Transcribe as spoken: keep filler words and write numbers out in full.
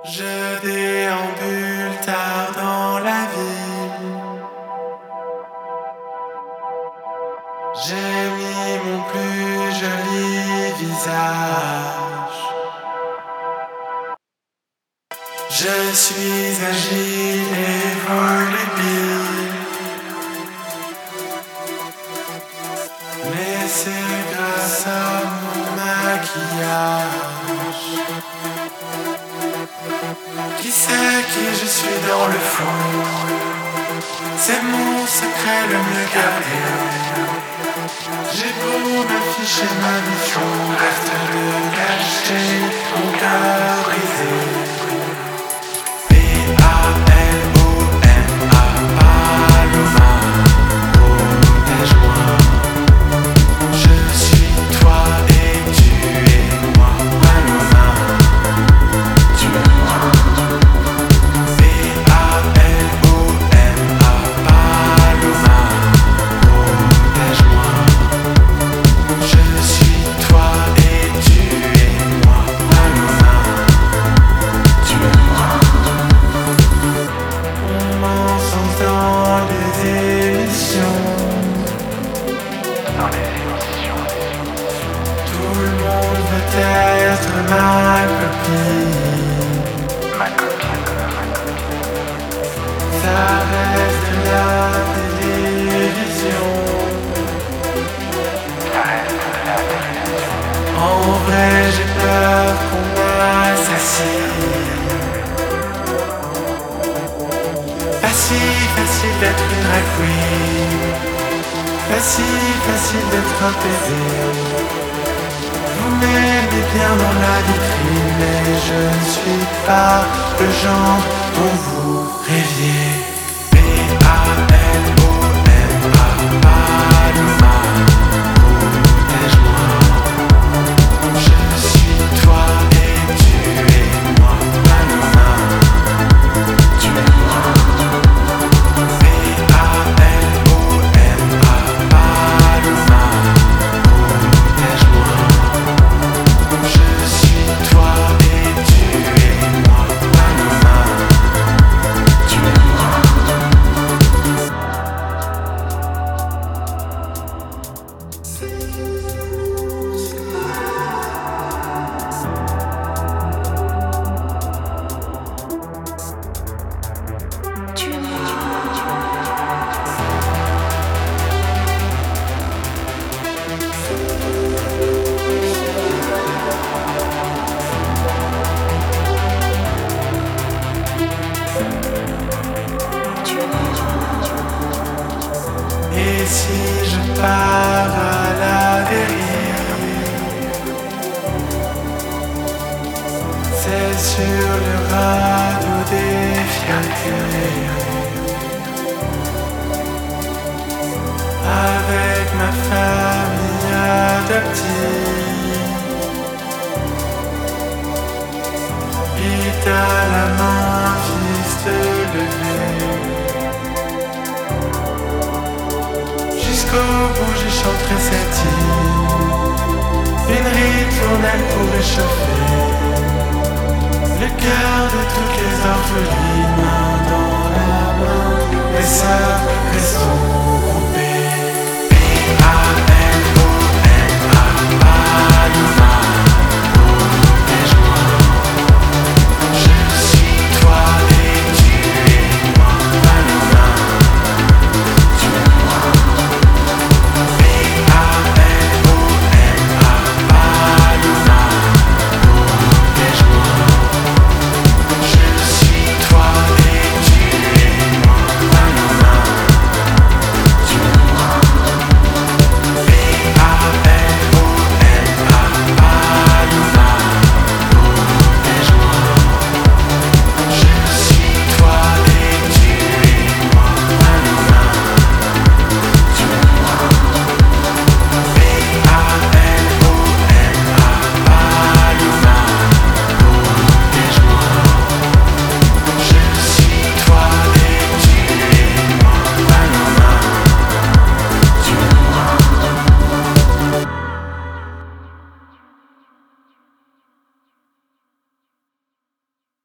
Je déambule tard dans la ville. J'ai mis mon plus joli visage. Je suis agile et volubile, mais c'est grâce à mon maquillage. Qui sait qui je suis dans le fond? C'est mon secret le mieux gardé. J'ai beau m'afficher ma mission, reste de cacher mon cœur brisé. P A L O M A, Paloma, protège-moi. Je suis toi et tu es moi, Paloma. Tu es moi. P A L O M A, Paloma, protège-moi. Je suis toi et tu es moi, Paloma. Tu es moi. On m'encense dans les émissions. Dans les émissions. Tout le monde veut être ma copine. Ma copine, ma copine. Ça reste de la télévision. Ça reste de la télévision. En vrai, j'ai peur qu'on m'assassine. Pas si facile d'être une drag queen. Pas si facile d'être apaisé. Vous m'aimez bien dans la vitrine, mais je ne suis pas le genre dont vous rêviez. P A L O M A, Paloma, protège-moi. Je suis toi et tu es moi, Paloma. Tu es moi. P A L O M A, Paloma, protège-moi. Je suis toi et tu es moi, Paloma. Tu es moi. Tu es moi. Tu es moi. Et si je pars à la dérive, c'est sur le radeau des fiertés. Avec ma famille adoptive, vite à la main, fils de lever. Jusqu'au bout, je chanterai cette île, une ritournelle pour réchauffer le cœur de toutes les orphelines. Main dans la main, les sœurs, restons